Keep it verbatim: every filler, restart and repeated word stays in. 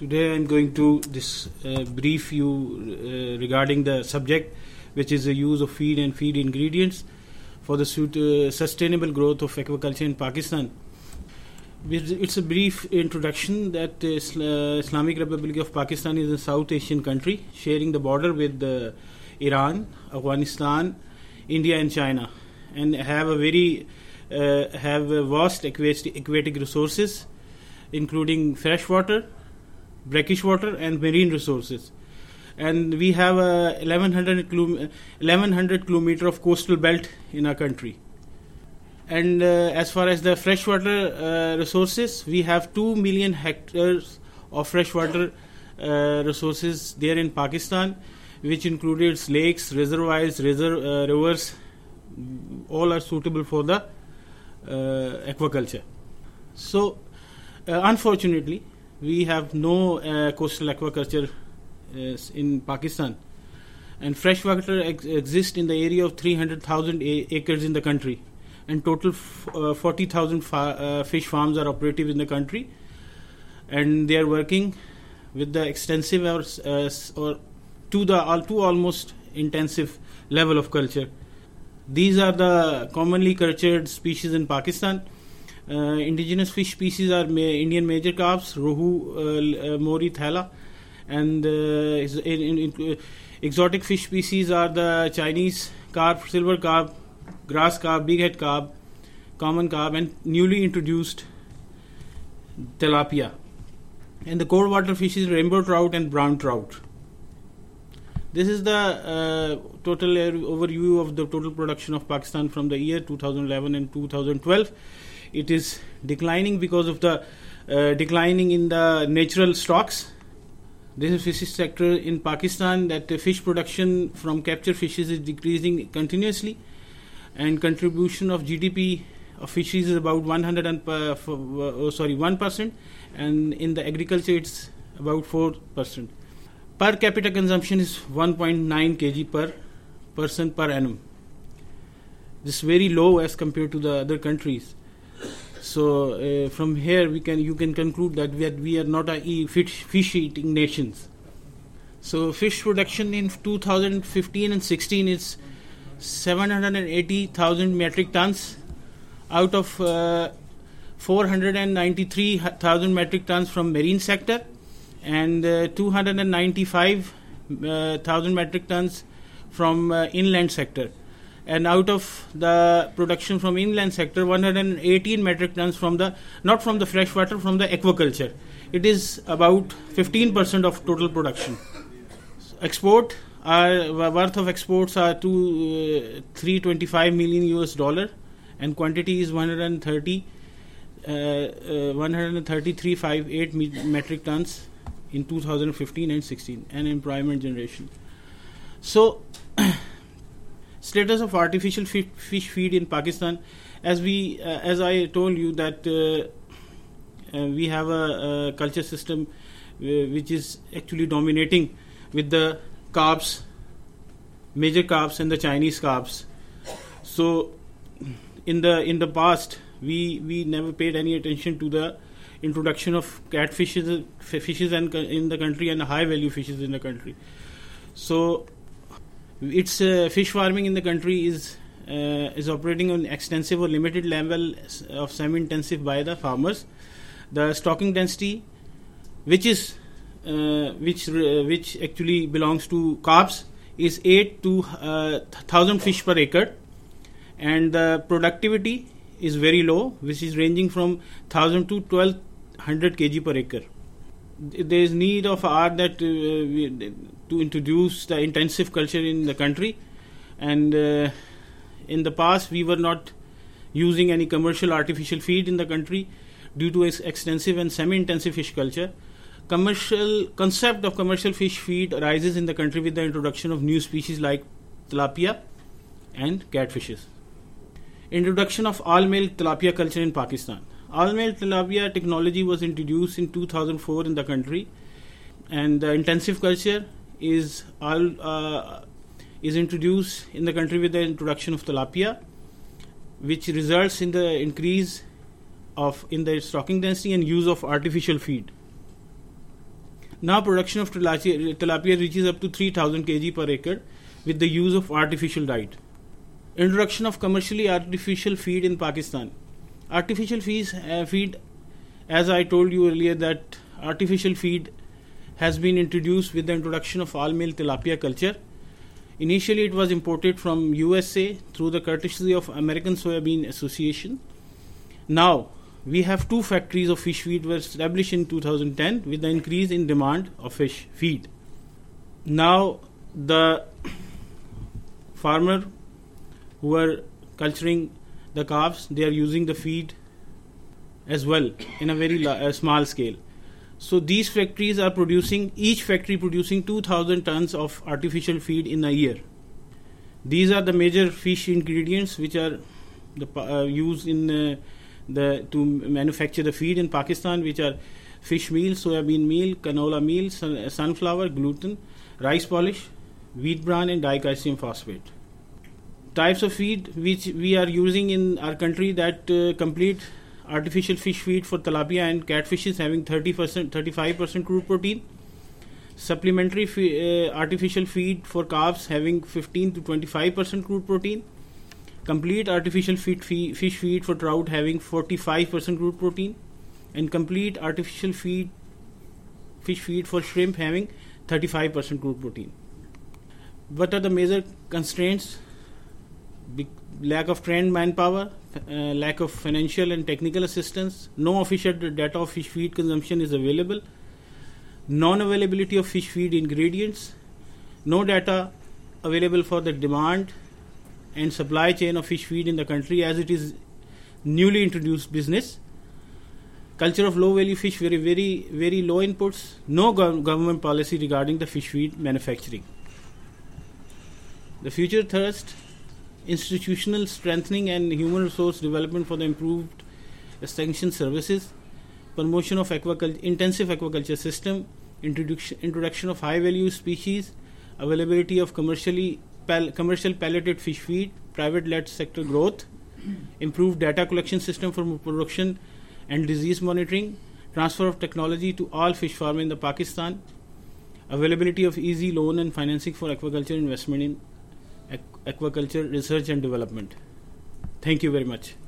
Today I'm going to this uh, brief you uh, regarding the subject, which is the use of feed and feed ingredients for the suit, uh, sustainable growth of aquaculture in Pakistan. It's a brief introduction that uh, Islamic Republic of Pakistan is a South Asian country sharing the border with uh, Iran, Afghanistan, India and China, and have a very uh, have a vast aquatic, aquatic resources, including fresh water, brackish water and marine resources. And we have a eleven hundred kilometer of coastal belt in our country. And uh, as far as the freshwater uh, resources, we have two million hectares of freshwater uh, resources there in Pakistan, which includes lakes, reservoirs, reserv- uh, rivers. All are suitable for the uh, aquaculture. So, uh, unfortunately, we have no uh, coastal aquaculture uh, in Pakistan, and freshwater ex- exists in the area of three hundred thousand a- acres in the country, and total f- uh, forty thousand fa- uh, fish farms are operative in the country, and they are working with the extensive or, uh, or to the all to almost intensive level of culture. These are the commonly cultured species in Pakistan. Uh, indigenous fish species are ma- Indian major carps, rohu, uh, uh, mori, thala, and uh, in, in, in, uh, exotic fish species are the Chinese carp, silver carp, grass carp, bighead carp, common carp, and newly introduced tilapia. And the cold water fishes rainbow trout and brown trout. This is the uh, total overview of the total production of Pakistan from the year two thousand eleven and two thousand twelve. It is declining because of the uh, declining in the natural stocks. This is fisheries sector in Pakistan, that the fish production from captured fishes is decreasing continuously, and contribution of G D P of fisheries is about one hundred and uh, for, uh, oh, sorry one percent, and in the agriculture it's about four percent. Per capita consumption is one point nine kilograms per person per annum. This is very low as compared to the other countries. So uh, from here we can you can conclude that we are, we are not a e- fish, fish eating nations. So fish production in two thousand fifteen and sixteen is seven hundred eighty thousand metric tons, out of uh, four hundred ninety-three thousand metric tons from marine sector, and uh, two hundred ninety-five thousand metric tons from uh, inland sector. And out of the production from inland sector, one hundred eighteen metric tons from the not from the freshwater, from the aquaculture. It is about fifteen percent of total production. Export are worth of exports are to uh, three hundred twenty-five million U S dollar, and quantity is one hundred thirty uh, uh, one hundred thirty-three thousand five hundred eight metric tons in two thousand fifteen and sixteen, and employment generation. So. Status of artificial fi- fish feed in Pakistan, as we, uh, as I told you that uh, uh, we have a, a culture system uh, which is actually dominating with the carps, major carps and the Chinese carps. So, in the in the past, we we never paid any attention to the introduction of catfishes, fishes, and in the country, and high value fishes in the country. So. Its uh, fish farming in the country is uh, is operating on extensive or limited level of semi-intensive by the farmers. The stocking density, which is uh, which uh, which actually belongs to carps, is eight to uh, thousand fish per acre, and the productivity is very low, which is ranging from thousand to twelve hundred kilograms per acre. There is need of art that uh, we, to introduce the intensive culture in the country, and uh, in the past we were not using any commercial artificial feed in the country due to its extensive and semi-intensive fish culture. Commercial concept of commercial fish feed arises in the country with the introduction of new species like tilapia and catfishes. Introduction of all-male tilapia culture in Pakistan. All-male tilapia technology was introduced in two thousand four in the country, and the intensive culture is all uh, is introduced in the country with the introduction of tilapia, which results in the increase of in the stocking density and use of artificial feed. Now production of tilapia, tilapia reaches up to three thousand kilograms per acre with the use of artificial diet. Introduction of commercially artificial feed in Pakistan. Artificial feeds, uh, feed, as I told you earlier, that artificial feed has been introduced with the introduction of all-meal tilapia culture. Initially, it was imported from U S A through the courtesy of American Soybean Association. Now, we have two factories of fish feed were established in two thousand ten with the increase in demand of fish feed. Now, the farmer who are culturing the calves, they are using the feed as well in a very la- uh, small scale. So these factories are producing, each factory producing two thousand tons of artificial feed in a year. These are the major fish ingredients which are the, uh, used in uh, the to manufacture the feed in Pakistan, which are fish meal, soybean meal, canola meal, sun, sunflower, gluten, rice polish, wheat bran and dicalcium phosphate. Types of feed which we are using in our country, that uh, complete artificial fish feed for tilapia and catfishes having thirty percent, thirty-five percent crude protein. Supplementary fe- uh, artificial feed for calves having fifteen to twenty-five percent crude protein. Complete artificial feed fee- fish feed for trout having forty-five percent crude protein. And complete artificial feed fish feed for shrimp having thirty-five percent crude protein. What are the major constraints? Be- lack of trained manpower, uh, lack of financial and technical assistance, no official data of fish feed consumption is available, non-availability of fish feed ingredients, no data available for the demand and supply chain of fish feed in the country as it is newly introduced business, culture of low value fish, very very very low inputs, no gov- government policy regarding the fish feed manufacturing. The future thrust: institutional strengthening and human resource development for the improved extension services, promotion of aquaculture, intensive aquaculture system, introduction, introduction of high value species, availability of commercially pal- commercial pelleted fish feed, private led sector growth, improved data collection system for production and disease monitoring, transfer of technology to all fish farming in the Pakistan, availability of easy loan and financing for aquaculture investment in aquaculture research and development. Thank you very much.